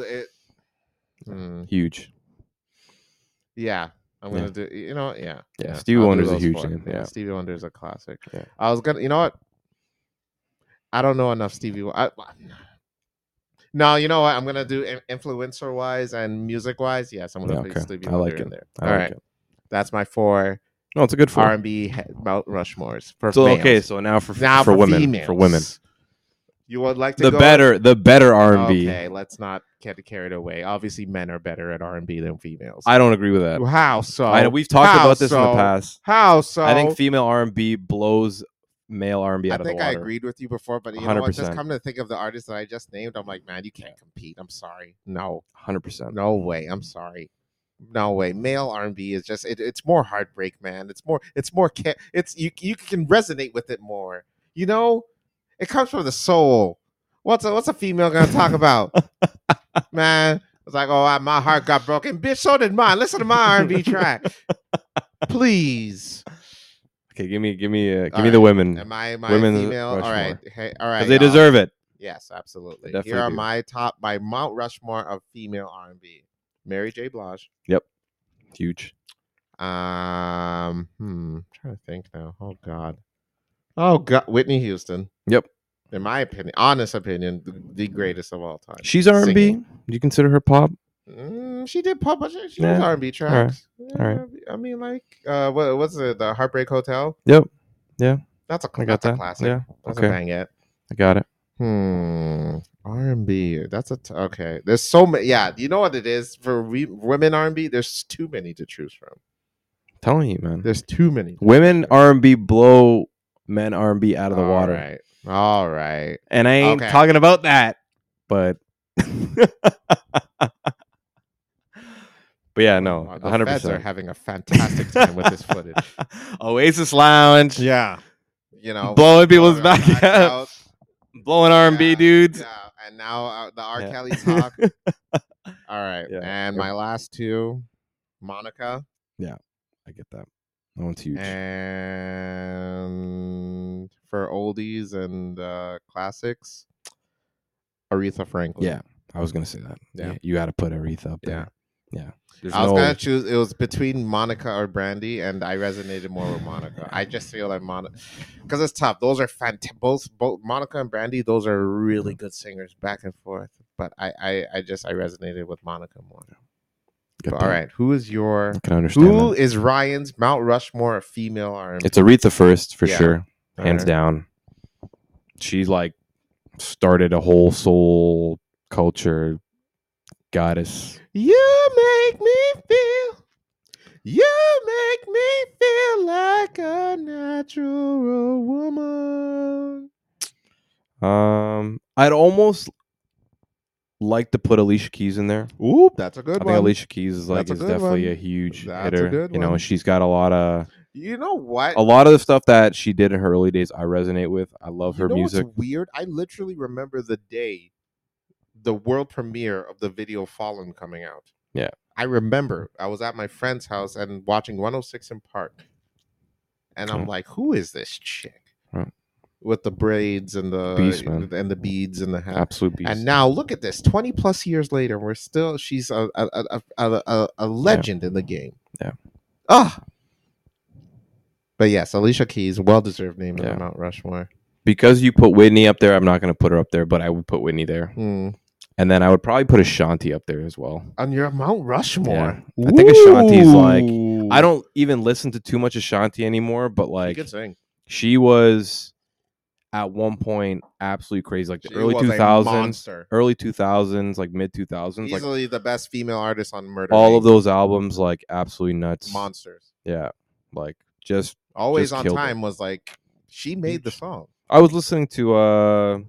Huge. Yeah, I'm gonna do. Yeah. Stevie I'll Wonder's do a those huge 4. name. Yeah, Stevie Wonder is a classic. Yeah. I was gonna. You know what? I don't know enough Stevie. No, you know what? I'm gonna do influencer wise and music wise. Yes, I'm gonna put Stevie Wonder in there. All right, that's my 4. No, it's a good 4. R&B Mount Rushmores for so males. okay, so now for women, females. for women, you would like to the go better R&B. Okay, let's not get carried away. Obviously, men are better at R&B than females. I don't agree with that. How so? I know we've talked about this in the past. How so? I think female R&B blows male R&B out of the water. I think I agreed with you before, but you know what? Just come to think of the artists that I just named, I'm like, man, you can't compete. I'm sorry. No. 100%. No way. I'm sorry. No way. Male R&B is just it's more heartbreak, man. It's more you can resonate with it more. You know? It comes from the soul. What's a female gonna talk about? Man, it's like, oh, my heart got broken. Bitch, so did mine. Listen to my R&B track. Please. Okay, give me the women. Am I women female? All right. Hey, all right. Because they deserve it. Yes, absolutely. Definitely Here are do. my Mount Rushmore of female R&B. Mary J. Blige. Yep. Huge. I'm trying to think now. Oh God. Whitney Houston. Yep. In my opinion, honest opinion, the greatest of all time. She's R&B. Do you consider her pop? She did pop, but she was R&B tracks. All right. I mean, like, what's it? The Heartbreak Hotel. Yep. Yeah. That's a classic. Yeah. That's okay. a bangette. I got it. R&B. That's okay. There's so many. Yeah, you know what it is for women R&B. There's too many to choose from. I'm telling you, man. There's too many. Women R&B blow men R&B out of the water. All right. And I ain't talking about that, but But yeah, no, The feds are 100%. having a fantastic time with this footage. Oasis Lounge, Yeah, you know, blowing people's blowing our back backs out, blowing R&B Yeah, dudes. Yeah, and now the R. Yeah. Kelly talk. All right, Yeah. and my last two, Monica Yeah, I get that. That one's huge. and for oldies and classics, Aretha Franklin. Yeah, I was gonna say that. Yeah. Yeah, you got to put Aretha up there. Yeah. There's I was no. gonna choose. It was between Monica or Brandy, and I resonated more with Monica. I just feel like Monica, because it's tough. Those are both Monica and Brandy. Those are really good singers, back and forth. But I resonated with Monica more. Get All that. right, who is your? I can understand Who that. is Ryan's Mount Rushmore of female R&B? It's Aretha first for Yeah. sure, hands Alright. down. She like started a whole soul culture goddess. You make me feel. You make me feel like a natural woman. I'd almost like to put Alicia Keys in there. Ooh, that's a good I one. think Alicia Keys is That's a good definitely one. a huge That's a hitter. good You know, one. she's got a lot of what? the stuff that she did in her early days. I resonate with. I love her music. What's weird? I literally remember the day, the world premiere of the video Fallen coming out. Yeah. I remember I was at my friend's house and watching 106 in Park. And I'm like, who is this chick? Right. With the braids and the Beast, man. and the beads and the hat. Absolute beast. And now look at this, 20 plus years later, she's a legend in the game. Yeah. But yes, Alicia Keys, well-deserved name Yeah. on Mount Rushmore. Because you put Whitney up there, I'm not going to put her up there, but I would put Whitney there. And then I would probably put Ashanti up there as well. On your Mount Rushmore. Yeah. I think Ashanti's like, I don't even listen to too much Ashanti anymore, but She like could sing. she was at one point absolutely crazy, like the She early was a 2000s, monster. early 2000s, like mid 2000s, like Easily the best female artist on Murder. all Inc. of those albums, like absolutely nuts. monsters. Yeah, like just Always Just on killed Time was like, she made the Huge. song. I was listening to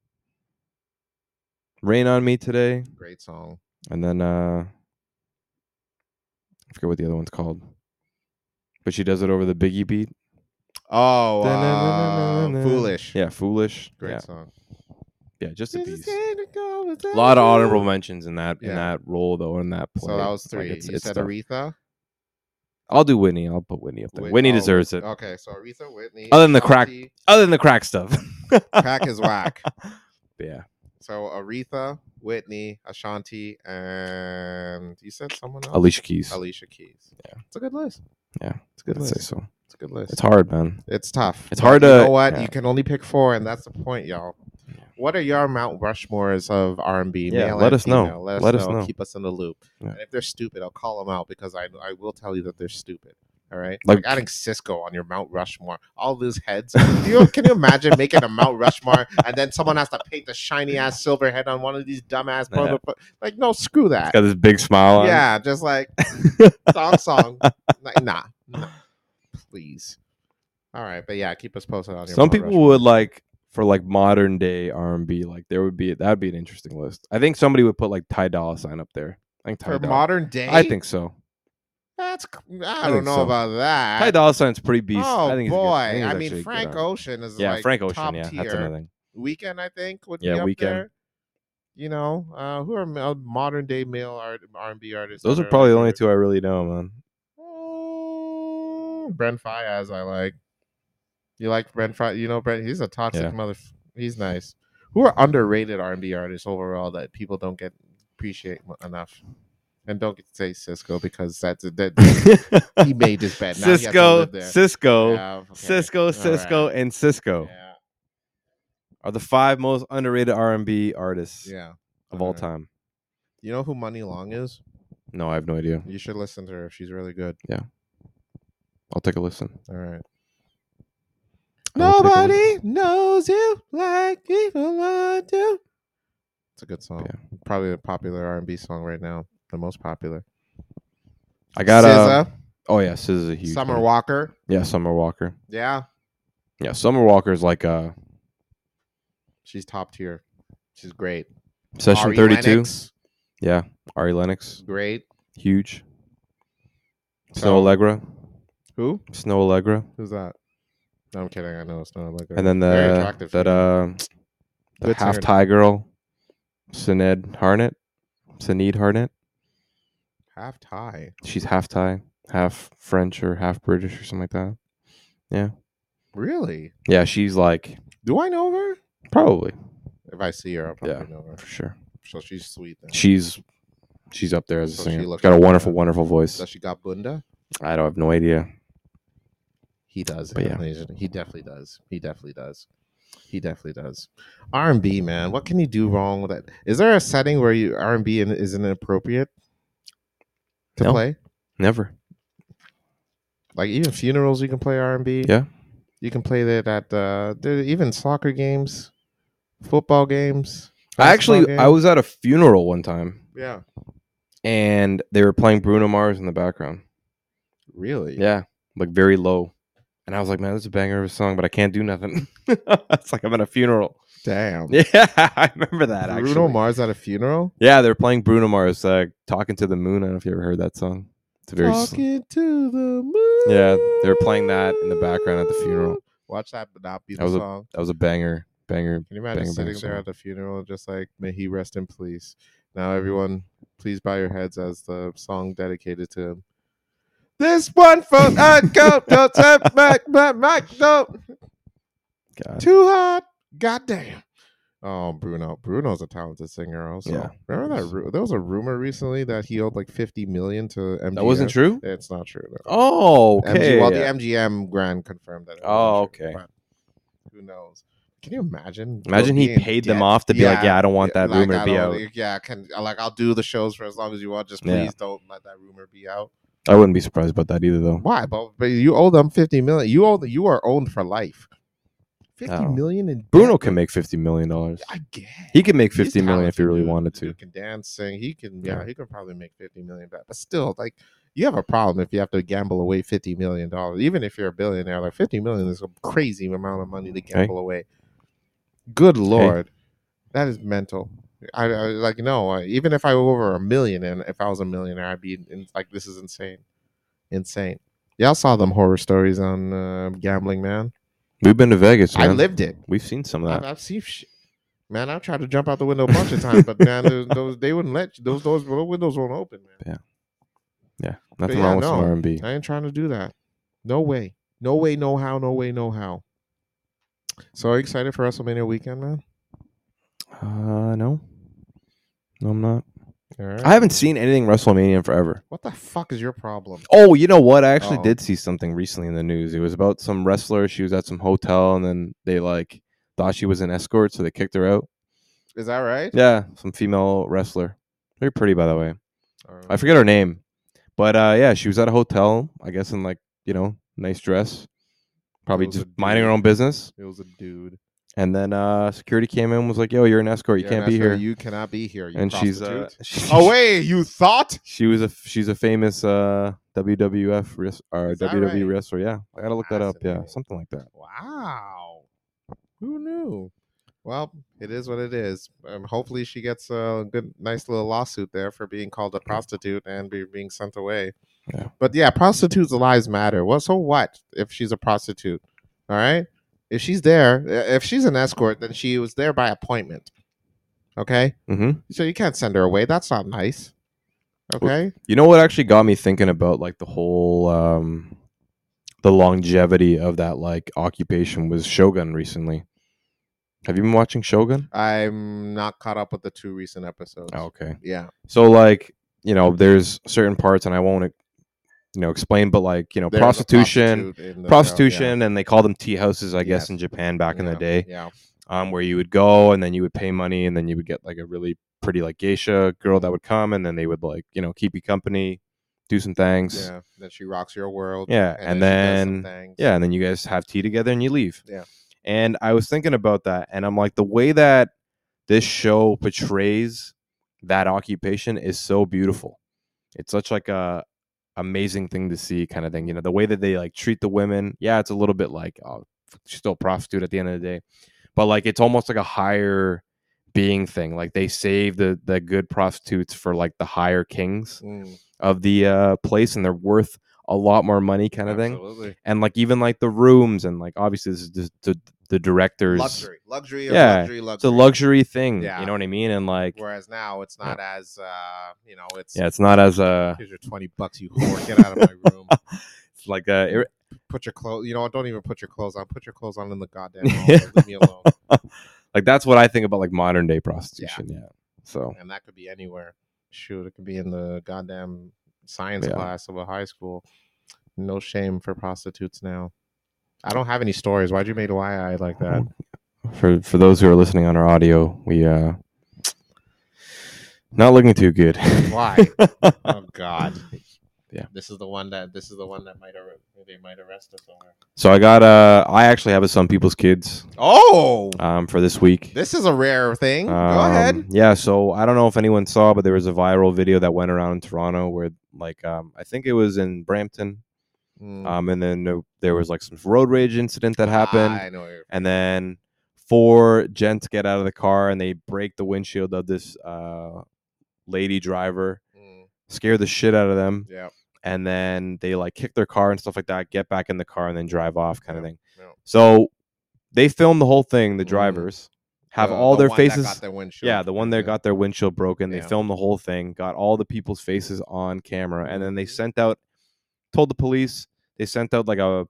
Rain on Me today, Great song. and then I forget what the other one's called, but she does it over the Biggie beat. Oh, Foolish. Yeah, Foolish. Great Yeah, song. yeah, just a beast. A A lot of honorable mentions in that Yeah. role though, in that play. So that was Like, three. it's You said tough. Aretha? I'll do Whitney. I'll put Whitney up there. Whitney deserves it. Okay, so Aretha, Whitney. Other than the crack, Ashanti. other than the crack stuff. Crack is whack. Yeah. So Aretha, Whitney, Ashanti, and you said someone else? Alicia Keys. Alicia Keys. Yeah. It's a good list. Yeah. It's a good I'd list. say so. It's a good list. It's hard, man. It's tough. It's But hard you to- know what? yeah. You can only pick four, and that's the point, y'all. What are your Mount Rushmores of R&B? Yeah, male let and us know. female? Let us know. Keep us in the loop. Yeah. And if they're stupid, I'll call them out because I will tell you that they're stupid. All right, Like- like adding Cisco on your Mount Rushmore, all those heads. Can you imagine making a Mount Rushmore and then someone has to paint the shiny ass silver head on one of these dumbass Yeah. like no, screw that. It's got this big smile on. Yeah, just like song. Like, nah, please. All right, but yeah, keep us posted on your. Some Mount people Rushmore. would like for like modern day R&B, like that'd be an interesting list. I think somebody would put like Ty Dolla $ign up there. I think Ty for Dolla. modern day. I think so. That's I think don't know so. about that. Ty Dolla $ign's pretty beast. Oh I think boy, he's good. I think he's mean actually a Frank good artist. Ocean is Yeah, like Frank Ocean. top Yeah, tier. that's another thing. Weekend, I think, would Yeah, be up Weeknd. there. You know, who are modern day male R&B artists? Those that are probably the like only two I really know, man. Brent Faiyaz, I like. You like Brent Faiyaz? You know Brent? He's a toxic Yeah. mother. He's nice. Who are underrated R&B artists overall that people don't appreciate enough? And don't get to say Cisco because that he made his bed. Now he has to Cisco, live there. Cisco, Yeah, okay. Cisco, All Cisco, right. and Cisco Yeah, are the 5 most underrated R&B artists yeah. of all Alright. time. You know who Money Long is? No, I have no idea. You should listen to her. She's really good. I'll take a listen. All right. I will take a Nobody knows you like people I do. It's a good song. Yeah. Probably a popular R&B song right now. The most popular. I got SZA, Oh yeah, SZA is a huge Summer one. Walker. Yeah, Summer Walker. Yeah, Yeah, Summer Walker is like she's top tier. She's great. Session Ari 32. Lennox, Yeah. Ari Lennox. great. Huge. So- Snow Allegra. Who? Snow Allegra. Who's that? No, I'm kidding. I know it's not like And then very the attractive. that female. the Good half singer. Thai girl, Sinead Harnett. Half Thai. She's half Thai, half French or half British or something like that. Yeah. Really? Yeah, she's like Do I know her? probably If I see her, I'll probably Yeah. know her. for sure. So she's sweet. Then. She's up there as a So she singer. looks Got a like wonderful, that. wonderful voice. Does she got bunda? I don't have no idea. He does. But yeah. He definitely does. He definitely does. He definitely does. R&B, man. What can you do wrong with it? Is there a setting where you R&B is inappropriate to No. play? Never. Like even funerals, you can play R&B. Yeah. You can play that at even soccer games, football games. I basketball was at a funeral one time yeah. and they were playing Bruno Mars in the background. Really? Yeah. Like very low. And I was like, man, this is a banger of a song, but I can't do nothing. It's like I'm at a funeral. Damn. Yeah, I remember that Bruno actually. Mars at a funeral? Yeah, they're playing Bruno Mars, Talking to the Moon. I don't know if you ever heard that song. It's a very Talking to the moon. Yeah, they were playing that in the background at the funeral. Watch that, but not be That the was song. That was a banger. Can you imagine banger sitting there song. at the funeral, just like, may he rest in peace. Now, everyone, please bow your heads as the song dedicated to him. This one for don't God. too hot. Goddamn. Oh, Bruno. Bruno's a talented singer also. Yeah. Remember that? There was a rumor recently that he owed like $50 million to MGM. That wasn't true? It's not true. No. Oh, okay. the MGM Grand confirmed that. It Oh, wasn't true, okay. but who knows? Can you imagine? Imagine he being paid them dead? off to be like, yeah, I don't want that like, rumor to be out. Yeah, I'll do the shows for as long as you want. Just please don't let that rumor be out. I wouldn't be surprised about that either, though. Why? But you owe them $50 million. You are owned for life. $50 million in Bruno debt? can make $50 million. I guess He could make He's $50 million if he talented, really dude. wanted The to. dude can dance, sing. He can. Yeah. He could probably make $50 million back. But still, like, you have a problem if you have to gamble away $50 million. Even if you're a billionaire, like $50 million is a crazy amount of money to gamble away. Good Lord, that is mental. I like no. Even if I were over $1 million, and if I was a millionaire, I'd be like, this is insane. Y'all saw them horror stories on gambling, man. We've been to Vegas, man. I lived it. We've seen some of that. I've seen man. I've tried to jump out the window a bunch of times, but man, those they wouldn't let you. Those windows won't open, man. Yeah, nothing yeah, wrong with no. some R&B. I ain't trying to do that. No way. No way. No how. No way. No how. So are you excited for WrestleMania weekend, man? No, I'm not. All right. I haven't seen anything WrestleMania in forever. What the fuck is your problem? Oh, you know what? I actually Uh-oh. did see something recently in the news. It was about some wrestler. She was at some hotel, and then they thought she was an escort, so they kicked her out. Is that right? Yeah, some female wrestler. Very pretty, by the way. All right. I forget her name, but yeah, she was at a hotel. I guess in nice dress, probably It was a just minding her dude. own business. It was a dude. And then security came in and was like, "Yo, you're an escort. You Yeah, can't be that's here." right. You cannot be here. You And she's prostitute. Oh wait, you thought? she's a famous WWF or Is that WWE right? wrestler. Yeah, I gotta look that up. Yeah, Fascinating. something like that. Wow. Who knew? Well, it is what it is. Hopefully, she gets a nice little lawsuit there for being called a prostitute and being sent away. Yeah. But yeah, prostitutes' lives matter. Well, so what if she's a prostitute? All right. If she's there, if she's an escort, then she was there by appointment. Okay. Mm-hmm. So you can't send her away. That's not nice. Okay. You know what actually got me thinking about the whole the longevity of that occupation was Shogun recently. Have you been watching Shogun? I'm not caught up with the 2 recent episodes. Oh, okay. Yeah. So there's certain parts, and I won't explain, but There's a prostitution, prostitute in the show, yeah. and they call them tea houses, I guess, Yes. in Japan back in the Yeah, day. Yeah. Where you would go and then you would pay money and then you would get a really pretty geisha girl that would come and then they would keep you company, do some things. Yeah. Then she rocks your world. Yeah, she and does some then things. and then you guys have tea together and you leave. Yeah. And I was thinking about that and I'm like, the way that this show portrays that occupation is so beautiful. It's such a amazing thing to see, kind of thing. The way that they treat the women. Yeah, it's a little bit she's still a prostitute at the end of the day. But it's almost like a higher being thing. Like they save the good prostitutes for like the higher kings Mm, of the place, and they're worth a lot more money, kind of thing. absolutely. And like even like the rooms, and like obviously this is just the directors. Luxury, Yeah, luxury. it's a luxury thing. Yeah. You know what I mean? And like, Whereas now it's not as it's yeah, it's not as here's your $20, you whore, get out of my room. it's like Put your clothes. Don't even put your clothes on. Put your clothes on in the goddamn hall. Leave me alone. like that's what I think about like modern day prostitution. Yeah. So And that could be anywhere. Shoot, it could be in the goddamn science Yeah. class of a high school. No shame for prostitutes now. I don't have any stories. Why'd you make why like that? for those who are listening on our audio, we not looking too good. Why? Oh God. Yeah. This is the one that they might arrest us over. So I actually have a Some People's Kids Oh, for this week. this is a rare thing. Go ahead. Yeah, so I don't know if anyone saw, but there was a viral video that went around in Toronto where like I think it was in Brampton. And then there was like some road rage incident that happened. I know. And then 4 gents get out of the car and they break the windshield of this lady driver, scare the shit out of them. Yeah. And then they like kick their car and stuff like that, get back in the car and then drive off kind of thing. Yeah. So they filmed the whole thing, the drivers. Have all their one faces. That got their windshield. Yeah, the one that got their windshield broken. They Yeah. filmed the whole thing, got all the people's faces on camera, and then they told the police, they sent out like a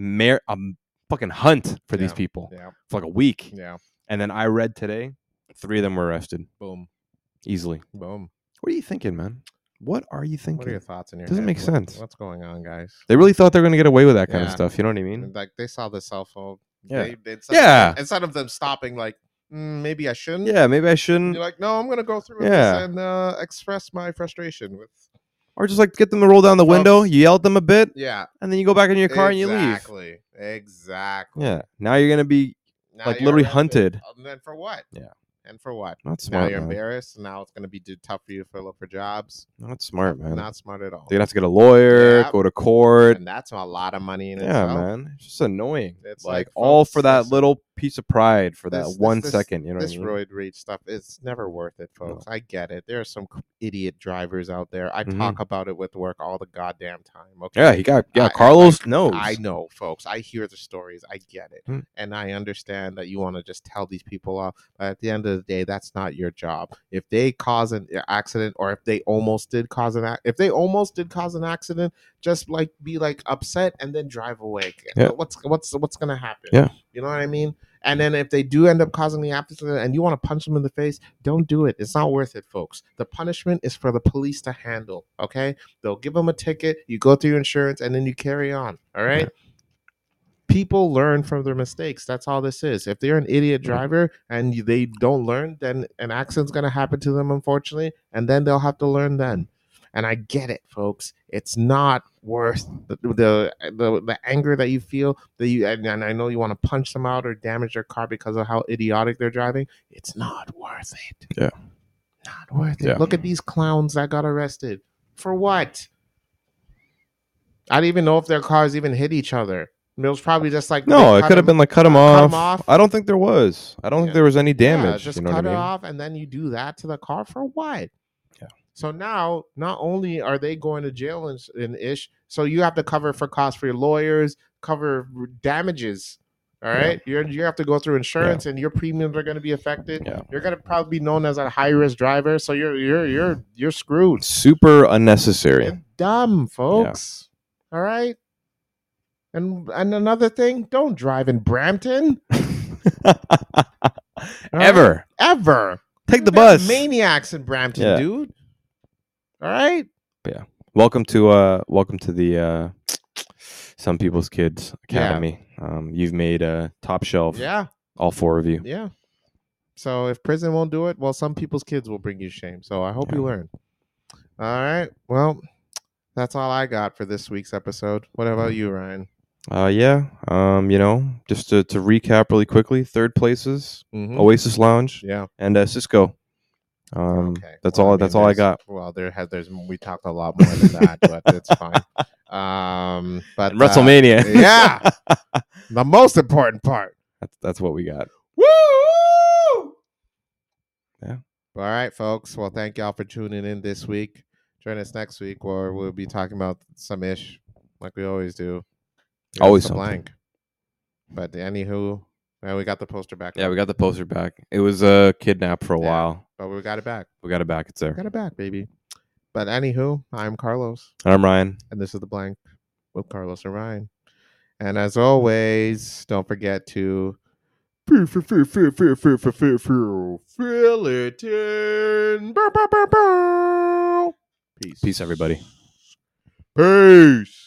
fucking hunt for these people for like a week. Yeah. And then I read today, 3 of them were arrested. Boom. Easily. Boom. What are you thinking, man? What are you thinking? What are your thoughts in your Doesn't head? make sense. What's going on, guys? They really thought they were going to get away with that kind of Yeah. stuff. You know what I mean? Like they saw the cell phone. Yeah. Instead of them stopping, like maybe I shouldn't. Yeah, maybe I shouldn't. You're like, no, I'm gonna go through with Yeah. this and express my frustration with. Or just like get them to roll down the window, you yell at them a bit, Yeah. and then you go back in your car and you leave. Exactly. Yeah. Now you're going to be Now like you're literally arrested. hunted. And then for what? Yeah. And for what? Not Now smart, you're man. embarrassed. Now it's gonna be tough for you to look for jobs. Not smart, man. Not smart at all. You're going to have to get a lawyer, Yeah. go to court. And that's a lot of money in Yeah, itself. man. It's just annoying. It's like like, all folks, for that this- little piece of pride for that This- 1 this- second. You know what This I mean? roid rage stuff, it's never worth it, folks. I get it. There are some idiot drivers out there. I Mhm. talk about it with work all the goddamn time. Okay. Yeah, I- Carlos knows. I know, folks. I hear the stories. I get it. Hmm. And I understand that you want to just tell these people off. But at the end of the day, that's not your job. If they cause an accident or if they almost did cause an accident, just like be like upset and then drive away. Yeah. What's going to happen? Yeah. You know what I mean? And then if they do end up causing the accident and you want to punch them in the face, don't do it. It's not worth it, folks. The punishment is for the police to handle, okay? They'll give them a ticket, you go through your insurance, and then you carry on, all right? People learn from their mistakes. That's all this is. If they're an idiot driver and they don't learn, then an accident's going to happen to them, unfortunately, and then they'll have to learn then. And I get it, folks. It's not worth the anger that you feel and I know you want to punch them out or damage their car because of how idiotic they're driving. It's not worth it. Yeah. Not worth it. Yeah. Look at these clowns that got arrested. For what? I don't even know if their cars even hit each other. It was probably just like No, it could have been like cut them off. I don't think there was. I don't think Yeah. there was any damage. Just you know cut what I it mean? off, and then you do that to the car for what? Yeah. So now, not only are they going to jail and ish, so you have to cover for costs for your lawyers, cover damages. All right, you have to go through insurance, and your premiums are going to be affected. Yeah. You're going to probably be known as a high risk driver, so you're screwed. Super unnecessary. It's dumb, folks. All right. And another thing, don't drive in Brampton. All right? Ever. Take the There's bus. Maniacs in Brampton, Yeah. dude. All right. Welcome to the Some People's Kids Academy. You've made a top shelf. Yeah. All 4 of you. Yeah. So if prison won't do it, well, some people's kids will bring you shame. So I hope you learn. All right. Well, that's all I got for this week's episode. What about you, Ryan? Just to recap really quickly, 3rd places, Mhm. Oasis Lounge Yeah. and Cisco. Okay. That's Well, all I mean, that's all I there's- got. Well, there's we talked a lot more than that, but it's fine. But And WrestleMania. yeah, the most important part. That's what we got. Woo! All right, folks. Well, thank y'all for tuning in this week. Join us next week where we'll be talking about some ish like we always do. Always The something. blank. But anywho, well, we got the poster back. Yeah, we got the poster back. It was kidnapped for a while. But we got it back. We got it back. It's there. Got it back, baby. But anywho, I'm Carlos. And I'm Ryan. And this is The Blank with Carlos and Ryan. And as always, don't forget to fill it in. Peace. Peace, everybody. Peace.